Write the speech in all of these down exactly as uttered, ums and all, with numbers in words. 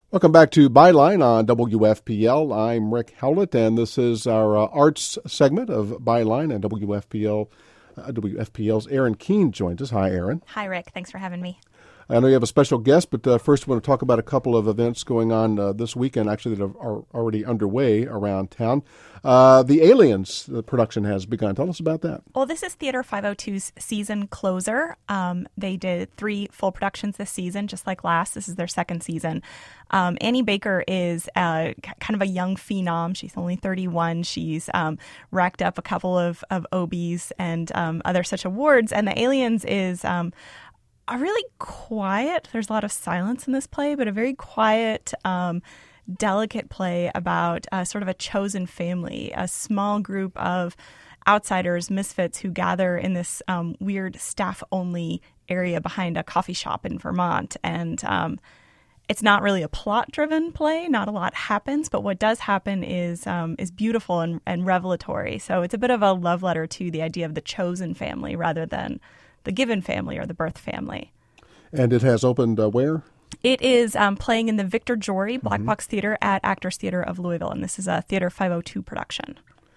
Welcome back to Byline on W F P L. I'm Rick Howlett, and this is our uh, arts segment of Byline and W F P L. Uh, W F P L's Erin Keane joins us. Hi, Erin. Hi, Rick. Thanks for having me. I know you have a special guest, but uh, first we want to talk about a couple of events going on uh, this weekend, actually, that are already underway around town. Uh, the Aliens, the production has begun. Tell us about that. Well, this is Theater five oh two's season closer. Um, they did three full productions this season, just like last. This is their second season. Um, Annie Baker is uh, kind of a young phenom. She's only thirty-one. She's um, racked up a couple of, of Obies and um, other such awards. And The Aliens is um, a really quiet, there's a lot of silence in this play, but a very quiet, um, delicate play about uh, sort of a chosen family, a small group of outsiders, misfits who gather in this um, weird staff-only area behind a coffee shop in Vermont. And um, it's not really a plot-driven play. Not a lot happens, but what does happen is um, is beautiful and, and revelatory. So it's a bit of a love letter to the idea of the chosen family rather than the given family or the birth family. And it has opened uh, where? It is um, playing in the Victor Jory Black mm-hmm. Box Theater at Actors Theater of Louisville, and this is a Theater five oh two production.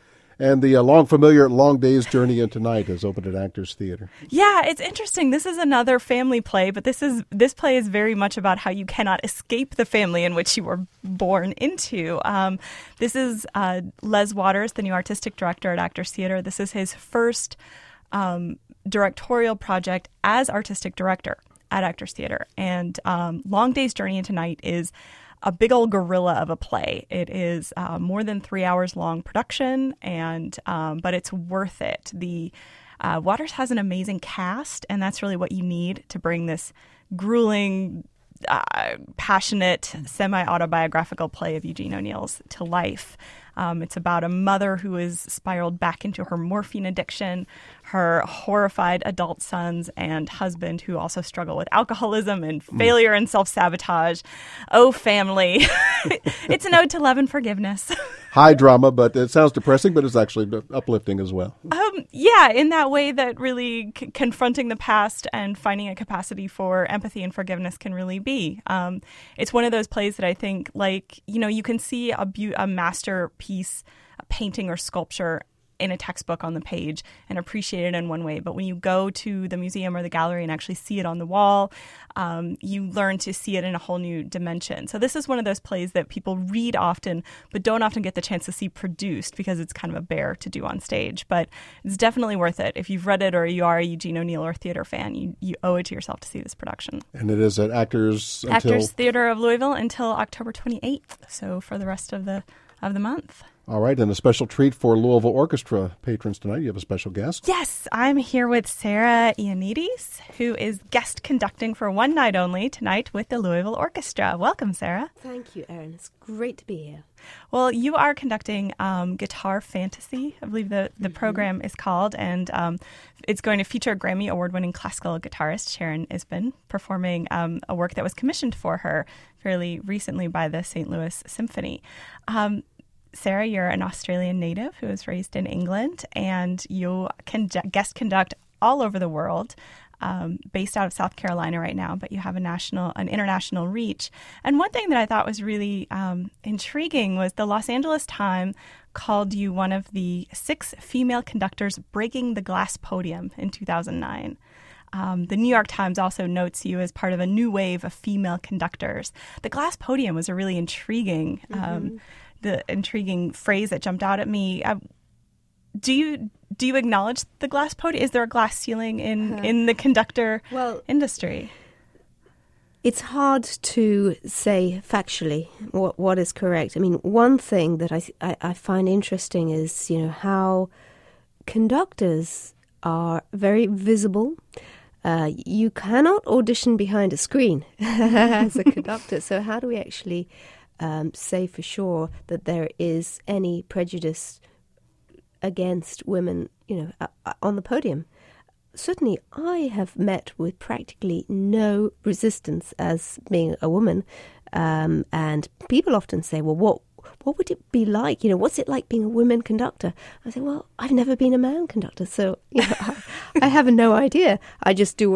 And the uh, long familiar Long Day's Journey into Night has opened at Actors Theater. Yeah, it's interesting. This is another family play, but this is this play is very much about how you cannot escape the family in which you were born into. Um, this is uh, Les Waters, the new artistic director at Actors Theater. This is his first um, directorial project as artistic director at Actors Theater. And um, Long Day's Journey into Night is a big old gorilla of a play. It is uh, more than three hours long production, and um, but it's worth it. The uh, Waters has an amazing cast, and that's really what you need to bring this grueling, uh, passionate, semi-autobiographical play of Eugene O'Neill's to life. Um, it's about a mother who is spiraled back into her morphine addiction, her horrified adult sons and husband who also struggle with alcoholism and failure mm. and self-sabotage. Oh, family. It's an ode to love and forgiveness. High drama, but it sounds depressing, but it's actually uplifting as well. Um, yeah, in that way that really c- confronting the past and finding a capacity for empathy and forgiveness can really be. Um, it's one of those plays that I think, like, you know, you can see a, bu- a masterpiece, a painting or sculpture in a textbook on the page and appreciate it in one way. But when you go to the museum or the gallery and actually see it on the wall, um, you learn to see it in a whole new dimension. So this is one of those plays that people read often, but don't often get the chance to see produced because it's kind of a bear to do on stage. But it's definitely worth it. If you've read it or you are a Eugene O'Neill or theater fan, you, you owe it to yourself to see this production. And it is at Actors until... Actors Theater of Louisville until October twenty-eighth. So for the rest of the of the month. All right, and a special treat for Louisville Orchestra patrons tonight. You have a special guest. Yes, I'm here with Sarah Ioannidis, who is guest conducting for one night only tonight with the Louisville Orchestra. Welcome, Sarah. Thank you, Erin. It's great to be here. Well, you are conducting um, Guitar Fantasy, I believe the, the mm-hmm. program is called, and um, it's going to feature Grammy Award-winning classical guitarist Sharon Isbin performing um, a work that was commissioned for her fairly recently by the Saint Louis Symphony. Um, Sarah, you're an Australian native who was raised in England, and you can guest conduct all over the world, um, based out of South Carolina right now, but you have a national, an international reach. And one thing that I thought was really um, intriguing was the Los Angeles Times called you one of the six female conductors breaking the glass podium in two thousand nine. Um, the New York Times also notes you as part of a new wave of female conductors. The glass podium was a really intriguing um, mm-hmm. the intriguing phrase that jumped out at me. Uh, do you do you acknowledge the glass podium? Is there a glass ceiling in, uh, in the conductor well, industry? It's hard to say factually what what is correct. I mean, one thing that I I, I find interesting is, you know, how conductors are very visible. Uh, you cannot audition behind a screen as a conductor. So how do we actually Um, say for sure that there is any prejudice against women, you know, uh, on the podium? Certainly, I have met with practically no resistance as being a woman, um, and people often say, "Well, what what would it be like? You know, what's it like being a woman conductor?" I say, "Well, I've never been a man conductor, so you know, I, I have no idea. I just do what I,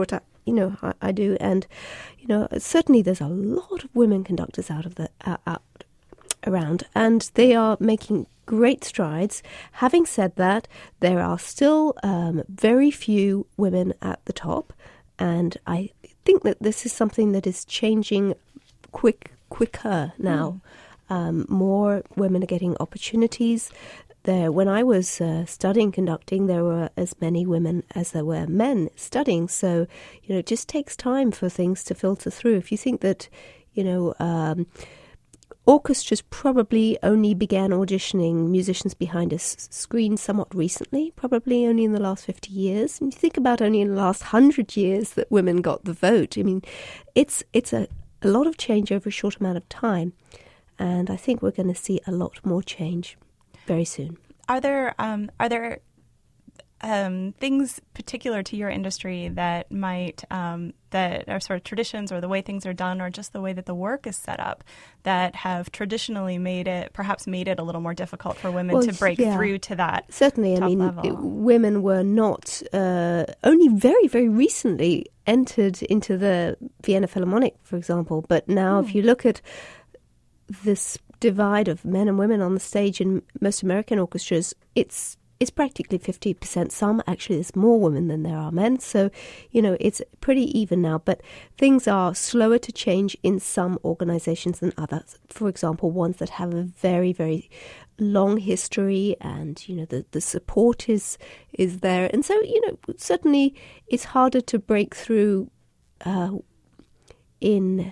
you know, I, I do. And, you know, certainly there's a lot of women conductors out of the uh, out around, and they are making great strides. Having said that, there are still um, very few women at the top, and I think that this is something that is changing quick, quicker now. Mm. Um, more women are getting opportunities. There, when I was uh, studying conducting, there were as many women as there were men studying. So, you know, it just takes time for things to filter through. If you think that, you know, um, orchestras probably only began auditioning musicians behind a s- screen somewhat recently, probably only in the last fifty years. And you think about only in the last one hundred years that women got the vote. I mean, it's it's a, a lot of change over a short amount of time. And I think we're going to see a lot more change very soon. Are there um, are there um, things particular to your industry that might um, that are sort of traditions or the way things are done or just the way that the work is set up that have traditionally made it perhaps made it a little more difficult for women well, to break yeah. through to that certainly top I mean level? It, women were not uh, only very very recently entered into the Vienna Philharmonic, for example, but now mm. if you look at this divide of men and women on the stage in most American orchestras, it's it's practically fifty percent. Some actually there's more women than there are men, so you know it's pretty even now, but things are slower to change in some organizations than others. For example, ones that have a very very long history and you know the, the support is is there, and so you know certainly it's harder to break through uh, in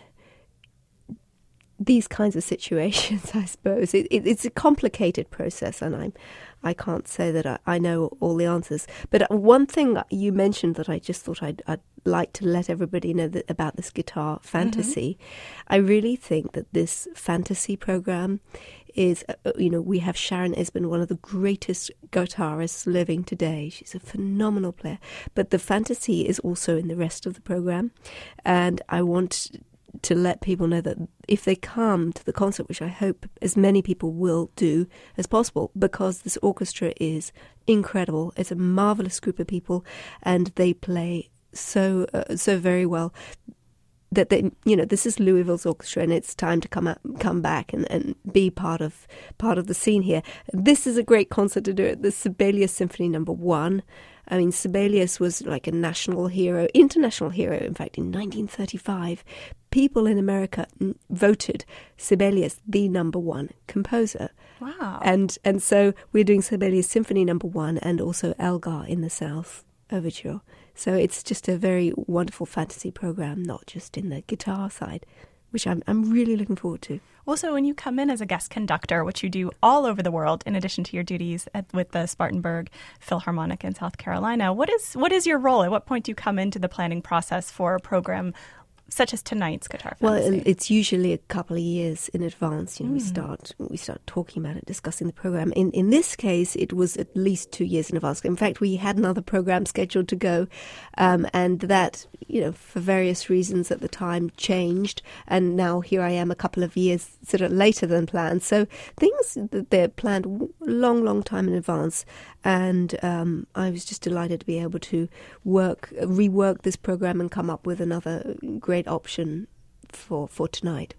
these kinds of situations, I suppose. It, it, it's a complicated process, and I'm, I can't say that I, I know all the answers. But one thing you mentioned that I just thought I'd, I'd like to let everybody know that, about this guitar fantasy. Mm-hmm. I really think that this fantasy program is, uh, you know, we have Sharon Esben, one of the greatest guitarists living today. She's a phenomenal player. But the fantasy is also in the rest of the program. And I want to let people know that if they come to the concert, which I hope as many people will do as possible, because this orchestra is incredible. It's a marvelous group of people, and they play so uh, so very well. That they, you know, this is Louisville's orchestra, and it's time to come out, come back and, and be part of part of the scene here. This is a great concert to do it. The Sibelius Symphony Number One. I mean, Sibelius was like a national hero, international hero, in fact, in nineteen thirty-five. People in America voted Sibelius the number one composer. Wow. And and so we're doing Sibelius Symphony Number One and also Elgar in the South Overture. So it's just a very wonderful fantasy program, not just in the guitar side, which I'm I'm really looking forward to. Also, when you come in as a guest conductor, which you do all over the world, in addition to your duties at, with the Spartanburg Philharmonic in South Carolina, what is what is your role? At what point do you come into the planning process for a program such as tonight's Guitar Fantasy? Well, it's usually a couple of years in advance. You know, mm. we start we start talking about it, discussing the program. In in this case, it was at least two years in advance. In fact, we had another program scheduled to go, um, and that, you know, for various reasons at the time changed. And now here I am, a couple of years sort of later than planned. So things that they're planned a long, long time in advance. And um, I was just delighted to be able to work, rework this program and come up with another great option for, for tonight.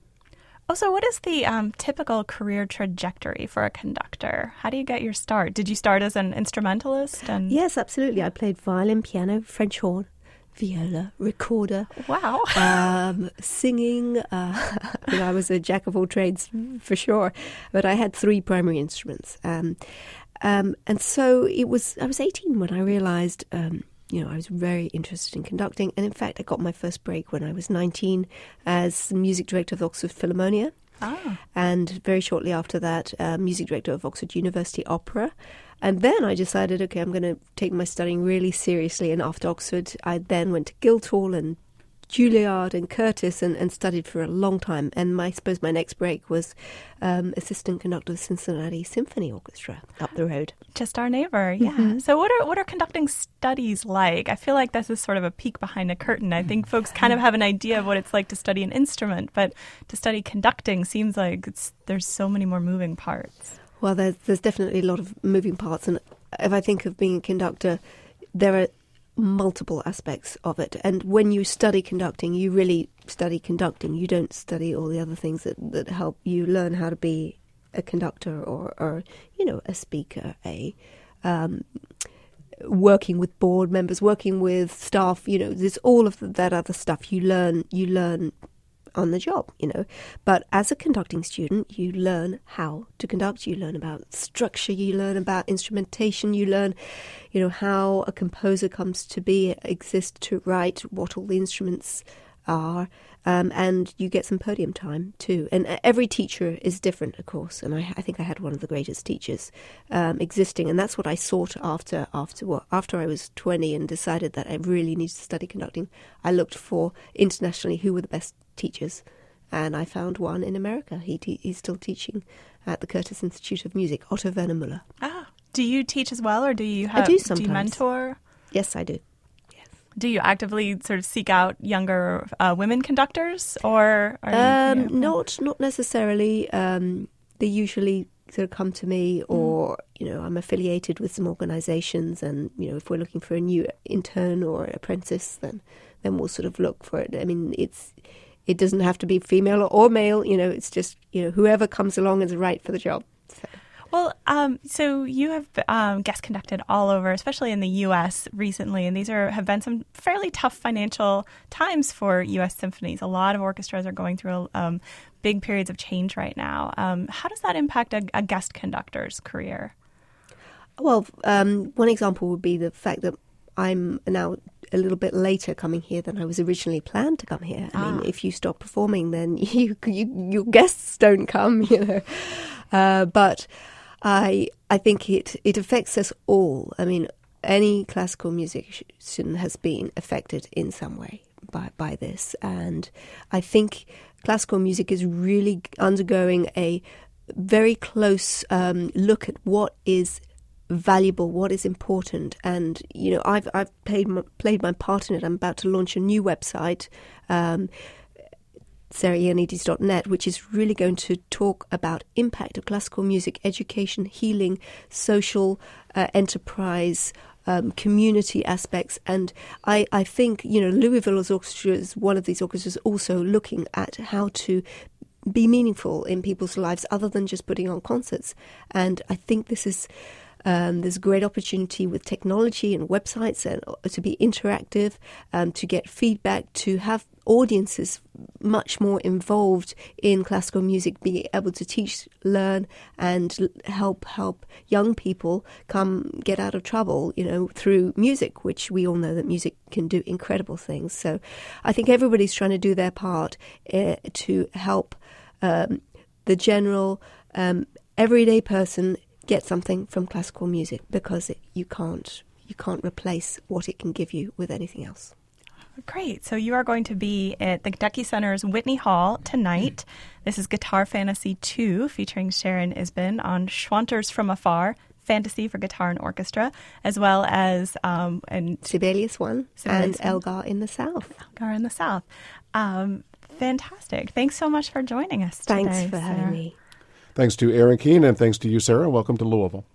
Also, what is the um, typical career trajectory for a conductor? How do you get your start? Did you start as an instrumentalist? And Yes, absolutely. I played violin, piano, French horn, viola, recorder. Wow. Um, singing. Uh, you know, I was a jack of all trades for sure, but I had three primary instruments. Um, um, and so it was, I was eighteen when I realized, um, you know, I was very interested in conducting. And in fact, I got my first break when I was nineteen as music director of the Oxford Philharmonia. Ah. And very shortly after that, uh, music director of Oxford University Opera. And then I decided, okay, I'm going to take my studying really seriously. And after Oxford, I then went to Guildhall and Juilliard and Curtis and, and studied for a long time. And my, I suppose my next break was um, assistant conductor of the Cincinnati Symphony Orchestra up the road. Just our neighbor, yeah. Mm-hmm. So what are what are conducting studies like? I feel like this is sort of a peek behind a curtain. I think folks kind of have an idea of what it's like to study an instrument, but to study conducting seems like it's, there's so many more moving parts. Well, there's, there's definitely a lot of moving parts. And if I think of being a conductor, there are multiple aspects of it. And when you study conducting, you really study conducting. You don't study all the other things that, that help you learn how to be a conductor or, or you know, a speaker, a um, working with board members, working with staff. You know, there's all of that other stuff you learn. You learn on the job, you know. But as a conducting student, you learn how to conduct. You learn about structure. You learn about instrumentation. You learn, you know, how a composer comes to be, exist to write, what all the instruments are, um, and you get some podium time too. And every teacher is different, of course. And I, I think I had one of the greatest teachers um, existing, and that's what I sought after. After what? After I was twenty and decided that I really needed to study conducting, I looked for internationally who were the best teachers, and I found one in America. He te- he's still teaching at the Curtis Institute of Music, Otto Werner Müller. Ah, do you teach as well, or do you have? I do sometimes. Do you mentor? Yes, I do. Do you actively sort of seek out younger uh, women conductors, or are um, you, you know, not not necessarily? Um, they usually sort of come to me, or mm. you know, I'm affiliated with some organisations, and you know, if we're looking for a new intern or apprentice, then then we'll sort of look for it. I mean, it's it doesn't have to be female or male. You know, it's just you know whoever comes along is right for the job. So. Well, um, so you have um, guest conducted all over, especially in the U S recently, and these are have been some fairly tough financial times for U S symphonies. A lot of orchestras are going through um, big periods of change right now. Um, how does that impact a, a guest conductor's career? Well, um, one example would be the fact that I'm now a little bit later coming here than I was originally planned to come here. I ah. mean, if you stop performing, then you, you your guests don't come, you know. Uh, but I I think it, it affects us all. I mean, any classical musician has been affected in some way by, by this. And I think classical music is really undergoing a very close um, look at what is valuable, what is important. And, you know, I've I've played my, played my part in it. I'm about to launch a new website, um sarah ioannidis dot net, which is really going to talk about impact of classical music, education, healing, social uh, enterprise, um, community aspects. And I, I think, you know, Louisville's orchestra is one of these orchestras also looking at how to be meaningful in people's lives other than just putting on concerts. And I think this is Um, there's a great opportunity with technology and websites and to be interactive, um, to get feedback, to have audiences much more involved in classical music, be able to teach, learn, and help help young people come get out of trouble, you know, through music, which we all know that music can do incredible things. So I think everybody's trying to do their part uh, to help um, the general um, everyday person get something from classical music, because it, you can't you can't replace what it can give you with anything else. Great. So you are going to be at the Ducky Center's Whitney Hall tonight. This is Guitar Fantasy two, featuring Sharon Isbin on Schwanters from Afar, Fantasy for Guitar and Orchestra, as well as um, and Sibelius one Sibelius and Elgar in the South. Elgar in the South. Um, fantastic. Thanks so much for joining us today. Thanks for Sarah. having me. Thanks to Erin Keane, and thanks to you, Sarah. Welcome to Louisville.